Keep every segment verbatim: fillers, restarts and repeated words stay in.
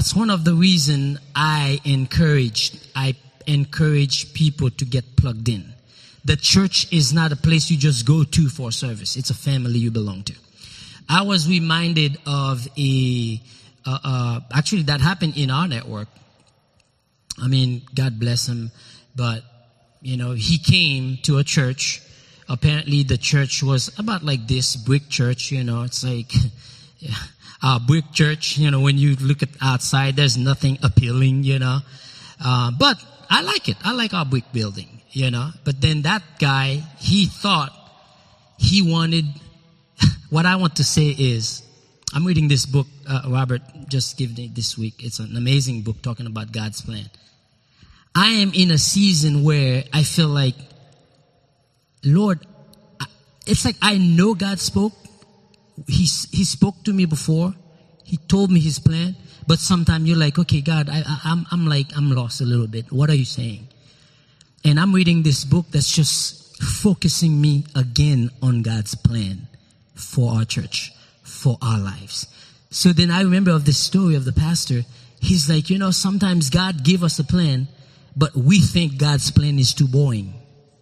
that's one of the reasons I encourage, I encourage people to get plugged in. The church is not a place you just go to for service. It's a family you belong to. I was reminded of a, uh, uh, actually that happened in our network. I mean, God bless him, but, you know, he came to a church. Apparently the church was about like this, brick church, you know, it's like, yeah, a brick church, you know, when you look at outside, there's nothing appealing, you know, uh, but I like it. I like our brick building, you know, but then that guy, he thought he wanted, what I want to say is, I'm reading this book, uh, Robert just gave me this week. It's an amazing book talking about God's plan. I am in a season where I feel like, Lord, it's like I know God spoke. He, he spoke to me before. He told me his plan. But sometimes you're like, okay, God, I, I, I'm, I'm like, I'm lost a little bit. What are you saying? And I'm reading this book that's just focusing me again on God's plan for our church, for our lives. So then I remember of this story of the pastor. He's like, you know, sometimes God gave us a plan, but we think God's plan is too boring.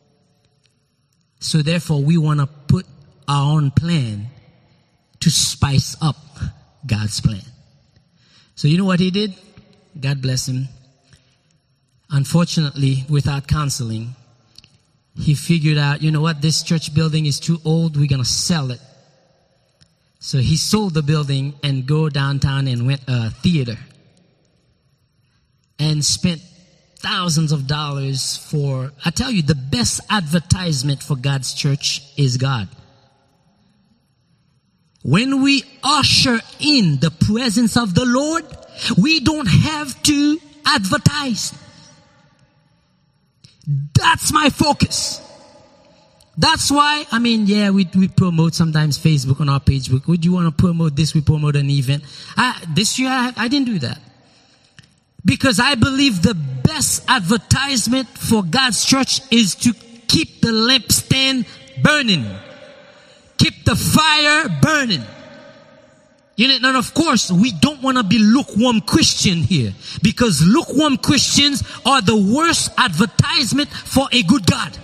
So therefore, we want to put our own plan to spice up God's plan. So you know what he did? God bless him. Unfortunately, without counseling, he figured out, you know what, this church building is too old. We're going to sell it. So he sold the building and go downtown and went a theater and spent thousands of dollars for, I tell you, the best advertisement for God's church is God. When we usher in the presence of the Lord, we don't have to advertise. That's my focus. That's why, I mean, yeah, we we promote sometimes Facebook on our page. Would you want to promote this? We promote an event. I, this year, I, I didn't do that. Because I believe the best advertisement for God's church is to keep the lampstand burning. Keep the fire burning. You know, and of course, we don't want to be lukewarm Christian here. Because lukewarm Christians are the worst advertisement for a good God.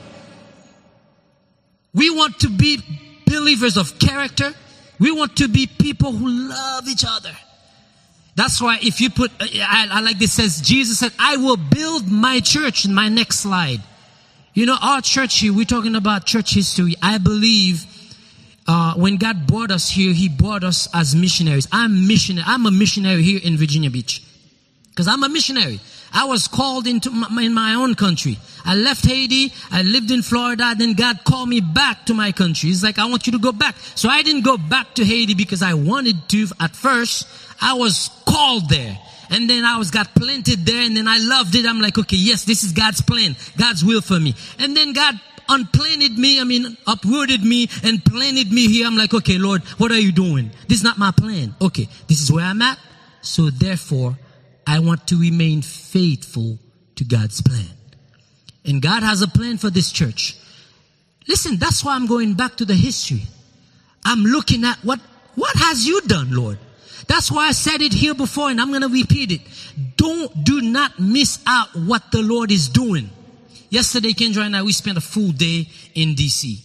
We want to be believers of character. We want to be people who love each other. That's why if you put, I, I like this, says, Jesus said, I will build my church in my next slide. You know, our church here, we're talking about church history. I believe uh, when God brought us here, he brought us as missionaries. I'm missionary. I'm a missionary here in Virginia Beach. Because I'm a missionary. I was called into my, in my own country. I left Haiti. I lived in Florida. Then God called me back to my country. He's like, I want you to go back. So I didn't go back to Haiti because I wanted to at first. I was called there. And then I was got planted there. And then I loved it. I'm like, okay, yes, this is God's plan. God's will for me. And then God unplanted me. I mean, uprooted me and planted me here. I'm like, okay, Lord, what are you doing? This is not my plan. Okay, this is where I'm at. So therefore, I want to remain faithful to God's plan. And God has a plan for this church. Listen, that's why I'm going back to the history. I'm looking at what, what has you done, Lord? That's why I said it here before and I'm going to repeat it. Don't, do not miss out what the Lord is doing. Yesterday, Kendra and I, we spent a full day in D C.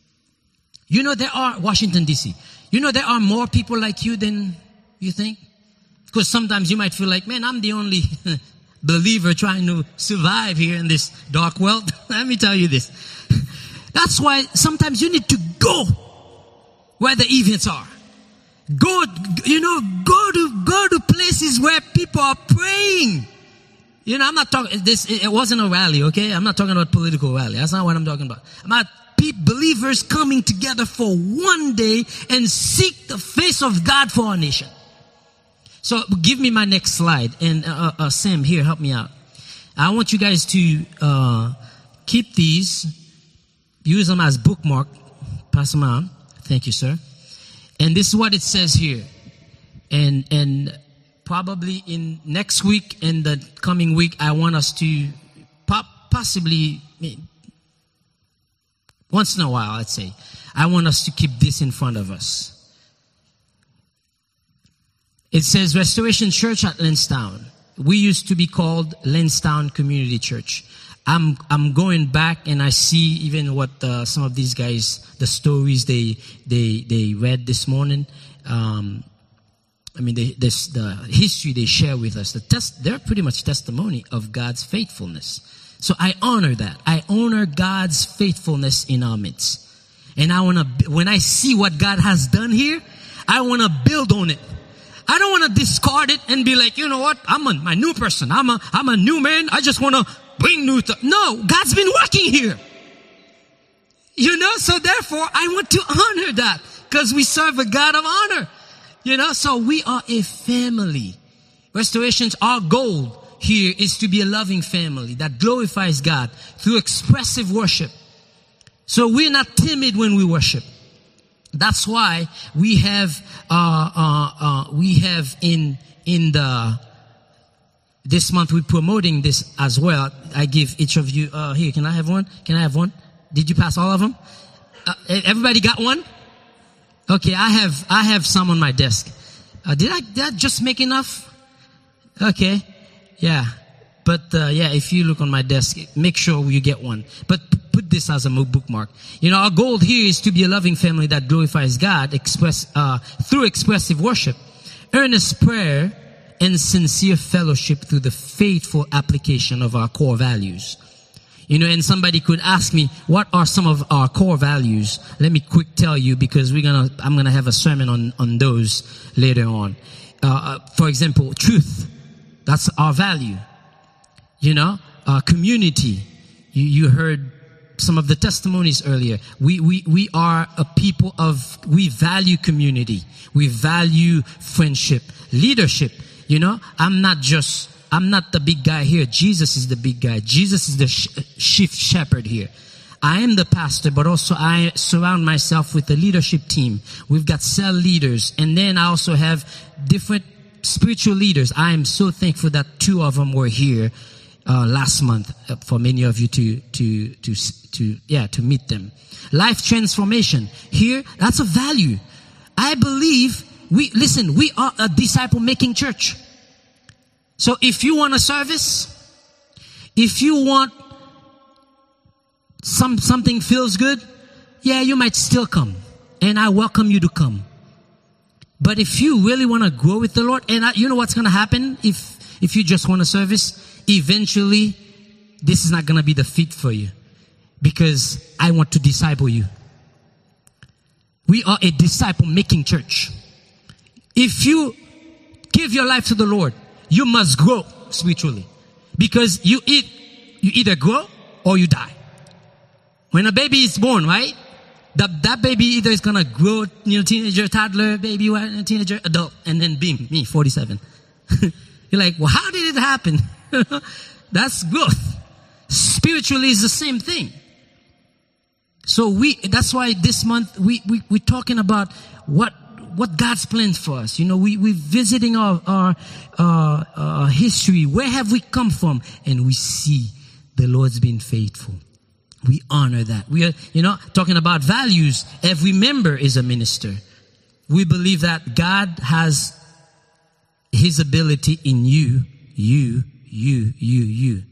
You know, there are, Washington, D C. You know, there are more people like you than you think. Because sometimes you might feel like, man, I'm the only believer trying to survive here in this dark world. Let me tell you this. That's why sometimes you need to go where the events are. Go, you know, go to, go to places where people are praying. You know, I'm not talking, this, it wasn't a rally, okay? I'm not talking about political rally. That's not what I'm talking about. I'm about believers coming together for one day and seek the face of God for our nation. So give me my next slide. And uh, uh, Sam, here, help me out. I want you guys to uh, keep these, use them as bookmark. Pass them out. Thank you, sir. And this is what it says here. And and probably in next week and the coming week, I want us to pop, possibly, once in a while, I'd say, I want us to keep this in front of us. It says Restoration Church at Linstown. We used to be called Linstown Community Church. I'm I'm going back and I see even what uh, some of these guys, the stories they they they read this morning. Um, I mean, they, this, the history they share with us. The test, they're pretty much testimony of God's faithfulness. So I honor that. I honor God's faithfulness in our midst. And I want to, when I see what God has done here, I want to build on it. I don't want to discard it and be like, you know what? I'm a my new person. I'm a I'm a new man. I just want to bring new stuff. No, God's been working here. You know, so therefore I want to honor that because we serve a God of honor. You know, so we are a family. Restoration's our goal here is to be a loving family that glorifies God through expressive worship. So we're not timid when we worship. That's why we have, uh, uh, uh, we have in, in the, this month we're promoting this as well. I give each of you, uh, here, can I have one? Can I have one? Did you pass all of them? Uh, everybody got one? Okay, I have, I have some on my desk. Uh, did I, did I just make enough? Okay. Yeah. But, uh, yeah, if you look on my desk, make sure you get one. But put this as a bookmark. You know, our goal here is to be a loving family that glorifies God, express, uh, through expressive worship, earnest prayer, and sincere fellowship through the faithful application of our core values. You know, and somebody could ask me, what are some of our core values? Let me quick tell you, because we're gonna, I'm gonna have a sermon on, on those later on. Uh, for example, truth. That's our value. You know, uh, community. You, you heard some of the testimonies earlier. We, we, we are a people of, we value community. We value friendship, leadership. You know, I'm not just, I'm not the big guy here. Jesus is the big guy. Jesus is the sh- chief shepherd here. I am the pastor, but also I surround myself with a leadership team. We've got cell leaders. And then I also have different spiritual leaders. I am so thankful that two of them were here uh, last month uh, for many of you to, to, to, to, yeah, to meet them. Life transformation. Here, that's a value. I believe we, listen, we are a disciple making church. So if you want a service, if you want some, something feels good, yeah, you might still come. And I welcome you to come. But if you really want to grow with the Lord, and I, you know what's going to happen if, if you just want a service? Eventually, this is not going to be the fit for you. Because I want to disciple you. We are a disciple-making church. If you give your life to the Lord, you must grow spiritually. Because you eat, you either grow or you die. When a baby is born, right? That, that baby either is gonna grow, you know, teenager, toddler, baby, teenager, adult, and then bing, me, forty-seven. You're like, well, how did it happen? That's growth. Spiritually is the same thing. So we, that's why this month we, we, we're talking about what, what God's plans for us. You know, we, we're visiting our, our, uh, uh, history. Where have we come from? And we see the Lord's been faithful. We honor that. We are, you know, talking about values. Every member is a minister. We believe that God has His ability in you, you, you, you, you.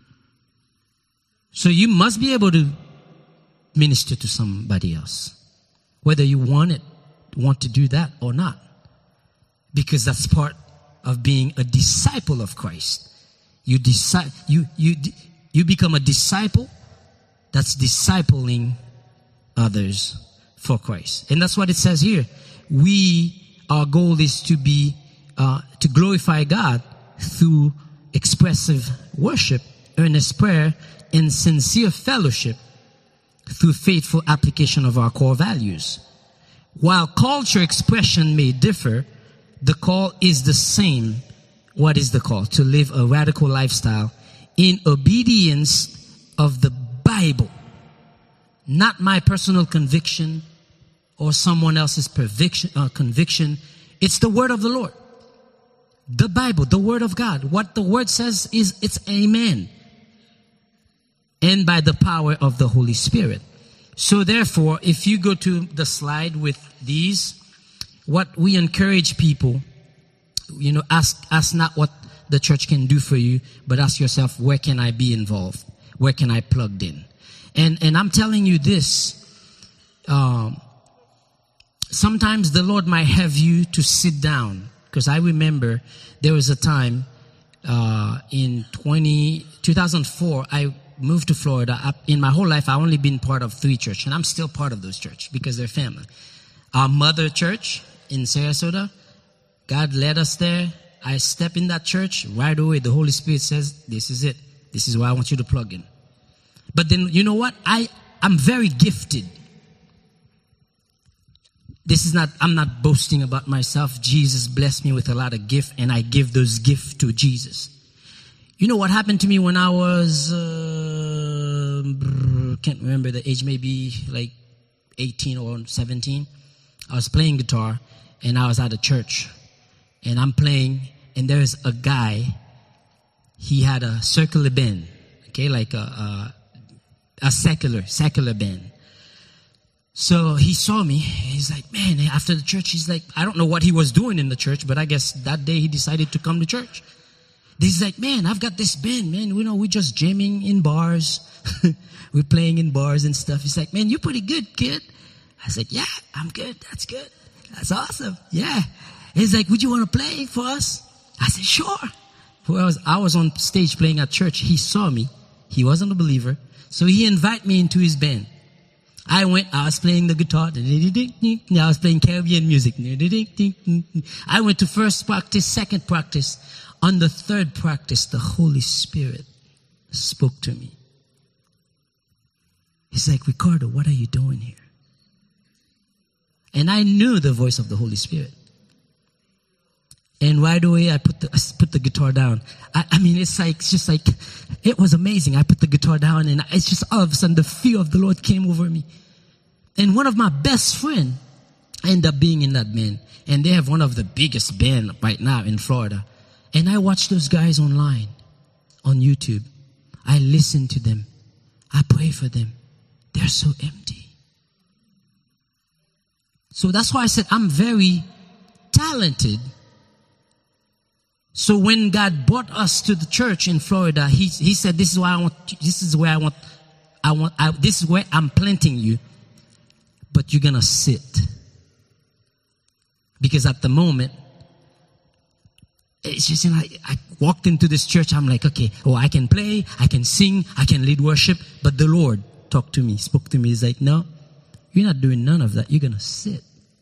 So you must be able to minister to somebody else. Whether you want it, want to do that or not. Because that's part of being a disciple of Christ. You decide, you, you, you become a disciple that's discipling others for Christ. And that's what it says here. We, our goal is to be, uh, to glorify God through expressive worship, earnest prayer, and sincere fellowship through faithful application of our core values. While culture expression may differ, the call is the same. What is the call? To live a radical lifestyle in obedience of the Bible, not my personal conviction or someone else's conviction, uh, conviction. It's the word of the Lord. The Bible, the word of God. What the word says is it's amen. And by the power of the Holy Spirit. So therefore, if you go to the slide with these, what we encourage people you know, ask, ask not what the church can do for you, but ask yourself, where can I be involved? Where can I plug in? And, and I'm telling you this, um, sometimes the Lord might have you to sit down. Because I remember there was a time, uh, in twenty, two thousand four, I moved to Florida. I, in my whole life, I've only been part of three churches, and I'm still part of those churches because they're family. Our mother church in Sarasota, God led us there. I step in that church, right away the Holy Spirit says, this is it. This is where I want you to plug in. But then, you know what? I, I'm very gifted. This is not, I'm not boasting about myself. Jesus blessed me with a lot of gift, and I give those gifts to Jesus. You know what happened to me when I was, uh, can't remember the age, maybe like eighteen or seventeen. I was playing guitar, and I was at a church, and I'm playing, and there's a guy, he had a circular band, okay, like a, a, a secular, secular band. So he saw me, he's like, man, after the church, he's like, I don't know what he was doing in the church, but I guess that day he decided to come to church. He's like, man, I've got this band, man, you know, we're just jamming in bars, we're playing in bars and stuff. He's like, man, you're pretty good, kid. I said, yeah, I'm good, that's good, that's awesome, yeah. He's like, would you want to play for us? I said, sure. Well, I was, I was on stage playing at church, he saw me, he wasn't a believer, so he invited me into his band. I went, I was playing the guitar, I was playing Caribbean music. I went to first practice, second practice. On the third practice, the Holy Spirit spoke to me. He's like, Ricardo, what are you doing here? And I knew the voice of the Holy Spirit. And right away, I put the, I put the guitar down. I, I mean, it's like, it's just like, it was amazing. I put the guitar down, and it's just all of a sudden the fear of the Lord came over me. And one of my best friends ended up being in that band. And they have one of the biggest band right now in Florida. And I watch those guys online, on YouTube. I listen to them. I pray for them. They're so empty. So that's why I said I'm very talented. So when God brought us to the church in Florida, He He said, "This is why I want. This is where I want. I want. I, this is where I'm planting you, but you're gonna sit." Because at the moment, it's just, you know, I, I walked into this church. I'm like, okay, oh, I can play, I can sing, I can lead worship, but the Lord talked to me, spoke to me. He's like, no, you're not doing none of that. You're gonna sit.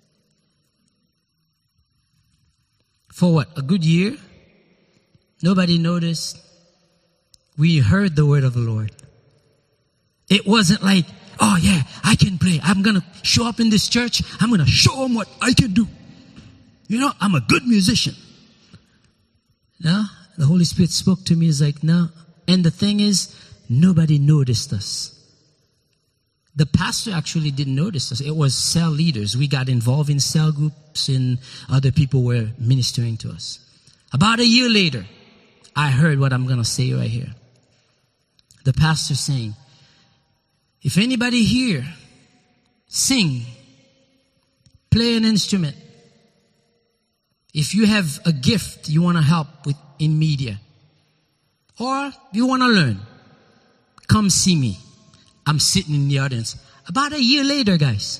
For what? A good year? Nobody noticed. We heard the word of the Lord. It wasn't like, oh yeah, I can play. I'm going to show up in this church. I'm going to show them what I can do. You know, I'm a good musician. No, the Holy Spirit spoke to me. He's like, no. And the thing is, nobody noticed us. The pastor actually didn't notice us. It was cell leaders. We got involved in cell groups, and other people were ministering to us. About a year later, I heard what I'm going to say right here. The pastor saying, if anybody here sing, play an instrument, if you have a gift you want to help with in media, or you want to learn, come see me. I'm sitting in the audience. About a year later, guys.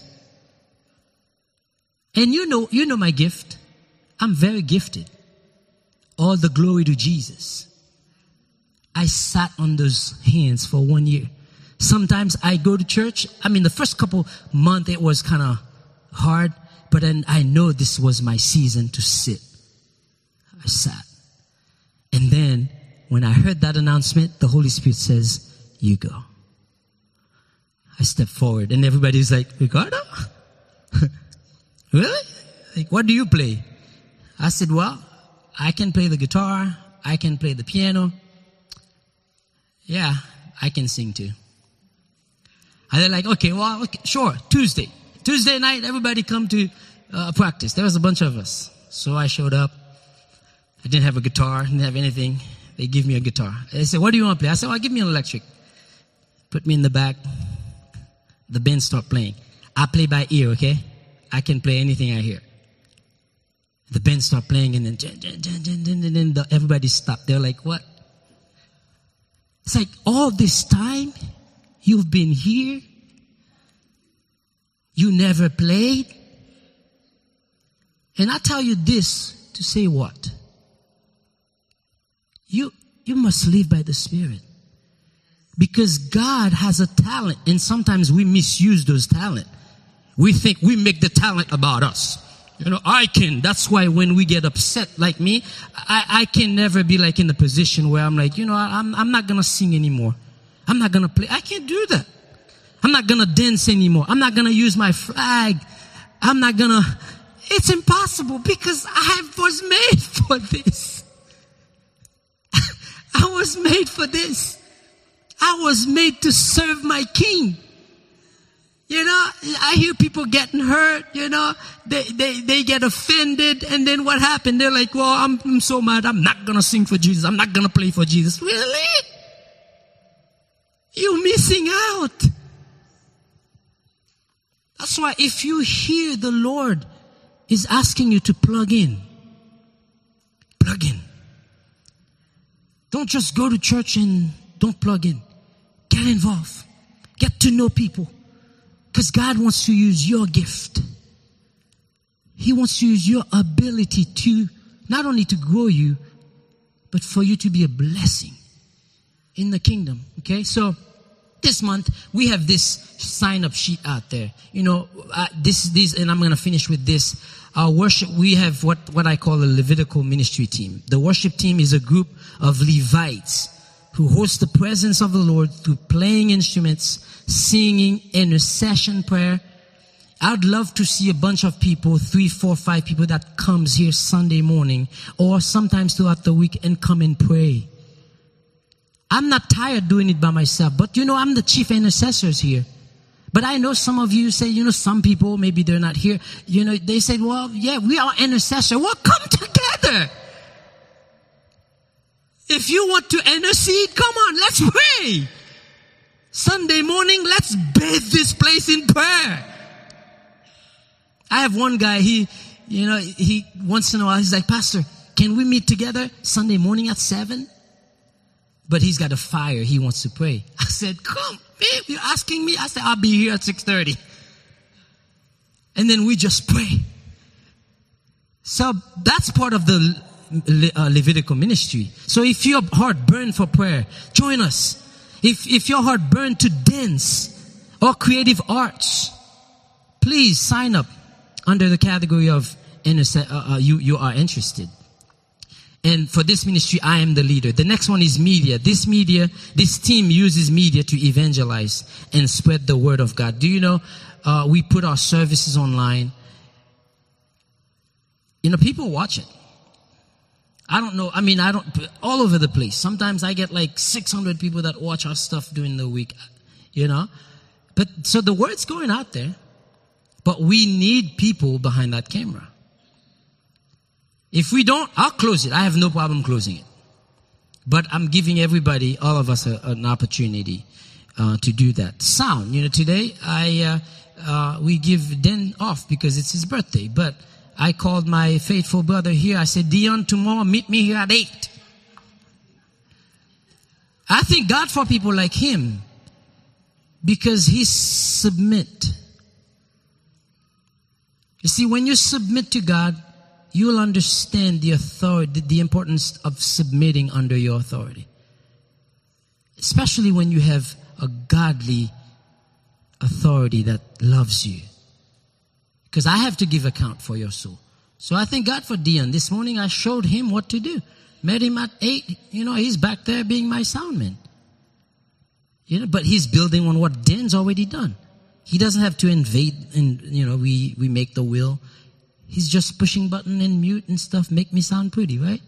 And you know, you know my gift. I'm very gifted. All the glory to Jesus. I sat on those hands for one year. Sometimes I go to church. I mean, the first couple months it was kind of hard, but then I know this was my season to sit. I sat. And then when I heard that announcement, the Holy Spirit says, you go. I stepped forward, and everybody's like, Ricardo? Really? Like, what do you play? I said, well, I can play the guitar. I can play the piano. Yeah, I can sing too. And they're like, okay, well, okay, sure, Tuesday. Tuesday night, everybody come to uh, practice. There was a bunch of us. So I showed up. I didn't have a guitar, didn't have anything. They give me a guitar. They said, what do you want to play? I said, well, give me an electric. Put me in the back. The band start playing. I play by ear, okay? I can play anything I hear. The band start playing and then, dun, dun, dun, dun, dun, dun, dun, the, everybody stopped. They're like, what? It's like all this time you've been here. You never played. And I tell you this to say what? You, you must live by the Spirit. Because God has a talent, and sometimes we misuse those talents. We think we make the talent about us. You know, I can. That's why when we get upset like me, I, I can never be like in the position where I'm like, you know, I'm, I'm not going to sing anymore. I'm not going to play. I can't do that. I'm not going to dance anymore. I'm not going to use my flag. I'm not going to. It's impossible because I was made for this. I was made for this. I was made to serve my King. You know, I hear people getting hurt, you know, they, they, they get offended, and then what happened? They're like, well, I'm, I'm so mad, I'm not gonna sing for Jesus, I'm not gonna play for Jesus. Really? You're missing out. That's why if you hear the Lord is asking you to plug in, plug in. Don't just go to church and don't plug in. Get involved. Get to know people. Because God wants to use your gift. He wants to use your ability to, not only to grow you, but for you to be a blessing in the kingdom. Okay, so this month we have this sign-up sheet out there. You know, uh, this, this, and I'm going to finish with this. Our worship, we have what, what I call a Levitical ministry team. The worship team is a group of Levites who host the presence of the Lord through playing instruments, singing, intercession, prayer. I'd love to see a bunch of people, three, four, five people that comes here Sunday morning or sometimes throughout the week and come and pray. I'm not tired doing it by myself, but you know, I'm the chief intercessors here. But I know some of you say, you know, some people, maybe they're not here. You know, they said, well, yeah, we are intercessors. Well, come together. If you want to intercede, come on, let's pray. Sunday morning, let's bathe this place in prayer. I have one guy, he, you know, he once in a while, he's like, Pastor, can we meet together Sunday morning at seven? But he's got a fire. He wants to pray. I said, come, babe, you're asking me? I said, I'll be here at six thirty. And then we just pray. So that's part of the uh, Levitical ministry. So if your heart burns for prayer, join us. If, if your heart burns to dance or creative arts, please sign up under the category of interse- uh, uh, you, you are interested. And for this ministry, I am the leader. The next one is media. This media, this team uses media to evangelize and spread the word of God. Do you know, uh, we put our services online. You know, people watch it. I don't know. I mean, I don't, all over the place. Sometimes I get like six hundred people that watch our stuff during the week, you know. But so the word's going out there, but we need people behind that camera. If we don't, I'll close it. I have no problem closing it. But I'm giving everybody, all of us, a, an opportunity uh, to do that. Sound, you know, today I uh, uh, we give Den off because it's his birthday. But I called my faithful brother here. I said, Dion, tomorrow meet me here at eight. I thank God for people like him because he submit. You see, when you submit to God, you will understand the authority, the importance of submitting under your authority. Especially when you have a godly authority that loves you. Because I have to give account for your soul. So I thank God for Dion. This morning I showed him what to do. Met him at eight. You know, he's back there being my sound man. You know, but he's building on what Dan's already done. He doesn't have to invade and, you know, we, we make the will. He's just pushing button and mute and stuff. Make me sound pretty, right?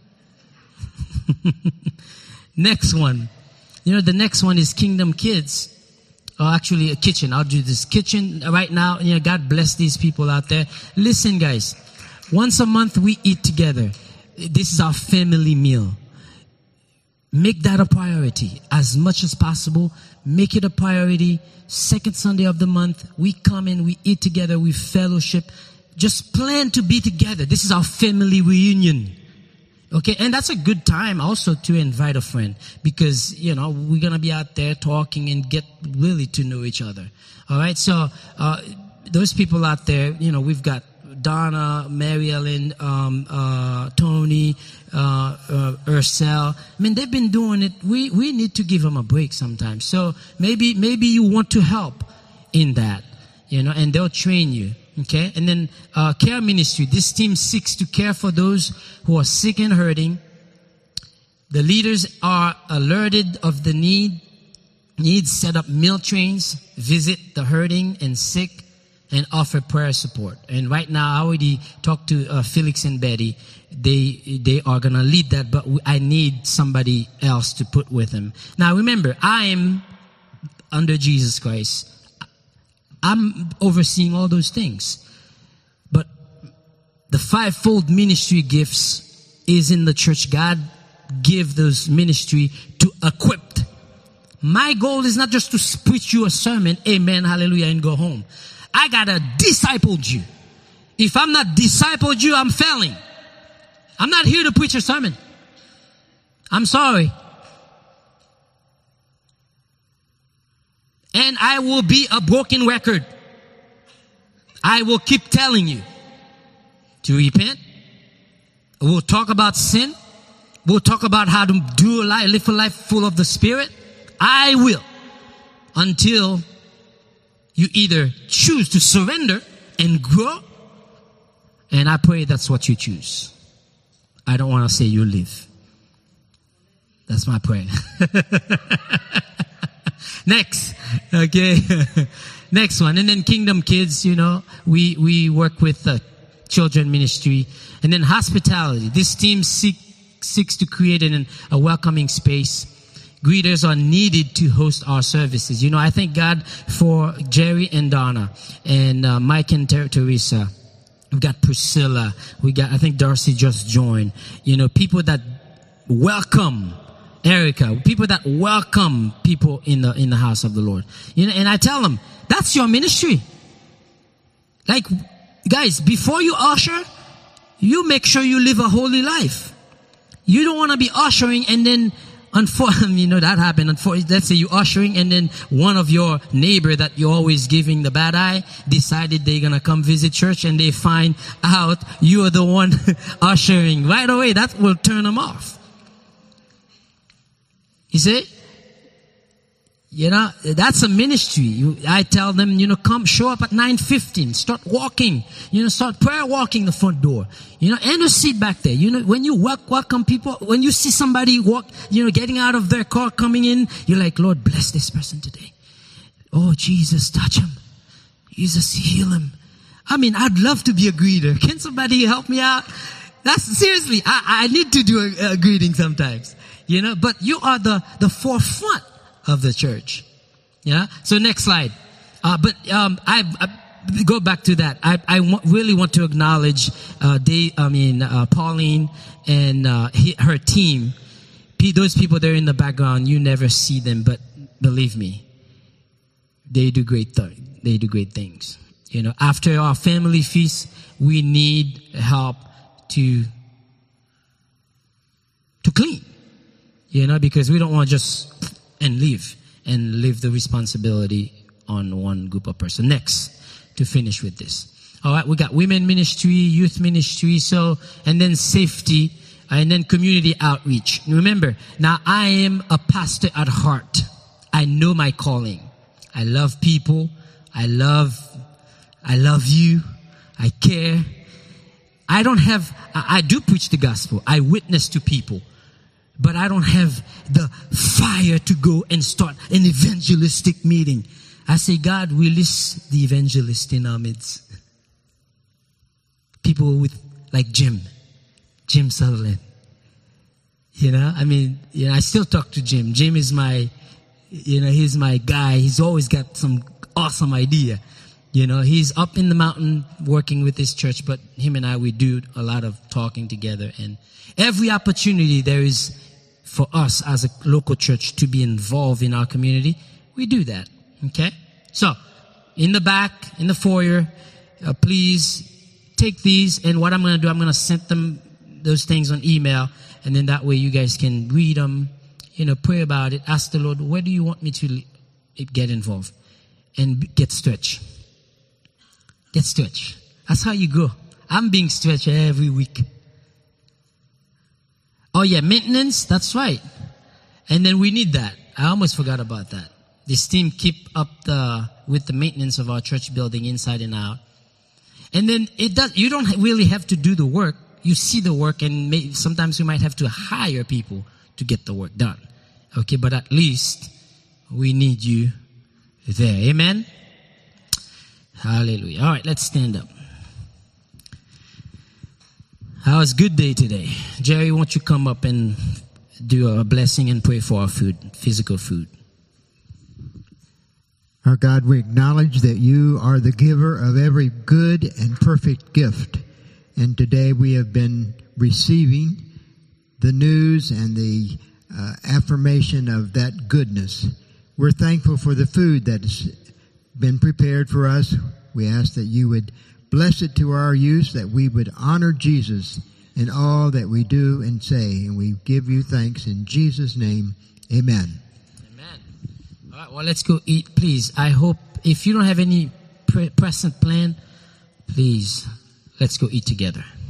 Next one. You know, the next one is Kingdom Kids. Or actually a kitchen. I'll do this kitchen right now. You know, God bless these people out there. Listen, guys. Once a month we eat together. This is our family meal. Make that a priority as much as possible. Make it a priority. Second Sunday of the month, we come in, we eat together, we fellowship. just plan to be together. This is our family reunion. Okay, and that's a good time also to invite a friend because, you know, we're going to be out there talking and get really to know each other. All right, so uh, those people out there, you know, we've got Donna, Mary Ellen, um, uh, Tony, uh, uh, Ursel. I mean, they've been doing it. We we need to give them a break sometimes. So maybe maybe you want to help in that, you know, and they'll train you. Okay, and then uh, care ministry. This team seeks to care for those who are sick and hurting. The leaders are alerted of the need, needs, set up meal trains, visit the hurting and sick, and offer prayer support. And right now, I already talked to uh, Felix and Betty. They they are gonna lead that, but I need somebody else to put with them. Now, remember, I am under Jesus Christ. I'm overseeing all those things. But the fivefold ministry gifts is in the church. God give those ministry to equip. My goal is not just to preach you a sermon, amen, hallelujah, and go home. I gotta disciple you. If I'm not discipled you, I'm failing. I'm not here to preach a sermon. I'm sorry. And I will be a broken record. I will keep telling you to repent. We'll talk about sin. We'll talk about how to do a life, live a life full of the Spirit. I will. Until you either choose to surrender and grow. And I pray that's what you choose. I don't want to say you live. That's my prayer. Next, okay, next one, and then Kingdom Kids. You know, we we work with uh, children ministry, and then hospitality. This team seek, seeks to create an, a welcoming space. Greeters are needed to host our services. You know, I thank God for Jerry and Donna, and uh, Mike and Ter- Teresa. We've got Priscilla. We got, I think Darcy just joined. You know, people that welcome. Erica, people that welcome people in the in the house of the Lord. You know, and I tell them, that's your ministry. Like, guys, before you usher, you make sure you live a holy life. You don't want to be ushering and then, unfortunately, you know, that happened. Unfortunately, let's say you ushering and then one of your neighbor that you're always giving the bad eye decided they're going to come visit church and they find out you are the one ushering. Right away, that will turn them off. You see, you know, that's a ministry. You, I tell them, you know, come, show up at nine fifteen. Start walking. You know, start prayer walking the front door. You know, and a seat back there. You know, when you walk, welcome people, when you see somebody walk, you know, getting out of their car, coming in, you're like, Lord, bless this person today. Oh, Jesus, touch him. Jesus, heal him. I mean, I'd love to be a greeter. Can somebody help me out? That's seriously, I, I need to do a, a greeting sometimes. You know, but you are the, the forefront of the church. Yeah. So next slide. Uh, but, um, I, I go back to that. I, I w- really want to acknowledge, uh, they, I mean, uh, Pauline and, uh, he, her team. P- those people there in the background, you never see them, but believe me, they do great th- they do great things. You know, after our family feast, we need help to, to clean. You know, because we don't want to just and leave and leave the responsibility on one group of person. Next, to finish with this. All right, we got women ministry, youth ministry, so, and then safety, and then community outreach. Remember, now I am a pastor at heart. I know my calling. I love people. I love, I love you. I care. I don't have, I, I do preach the gospel. I witness to people. But I don't have the fire to go and start an evangelistic meeting. I say, God, release the evangelist in our midst. People with, like Jim, Jim Sutherland. You know, I mean, you know, I still talk to Jim. Jim is my, you know, he's my guy. He's always got some awesome idea. You know, he's up in the mountain working with his church, but him and I, we do a lot of talking together. And every opportunity there is for us as a local church to be involved in our community, we do that. Okay? So, in the back, in the foyer, uh, please take these, and what I'm going to do, I'm going to send them those things on email, and then that way you guys can read them, you know, pray about it, ask the Lord, where do you want me to get involved? And get stretched. Get stretched. That's how you grow. I'm being stretched every week. Oh yeah, maintenance, that's right. And then we need that. I almost forgot about that. This team keep up the with the maintenance of our church building inside and out. And then it does. You don't really have to do the work. You see the work, and may, sometimes you might have to hire people to get the work done. Okay, but at least we need you there. Amen? Hallelujah. All right, let's stand up. How was good day today? Jerry, won't you come up and do a blessing and pray for our food, physical food? Our God, we acknowledge that you are the giver of every good and perfect gift. And today we have been receiving the news and the uh, affirmation of that goodness. We're thankful for the food that has been prepared for us. We ask that you would bless it to our use, that we would honor Jesus in all that we do and say. And we give you thanks in Jesus' name. Amen. All right, well, let's go eat, please. I hope if you don't have any pre- present plan, please, let's go eat together.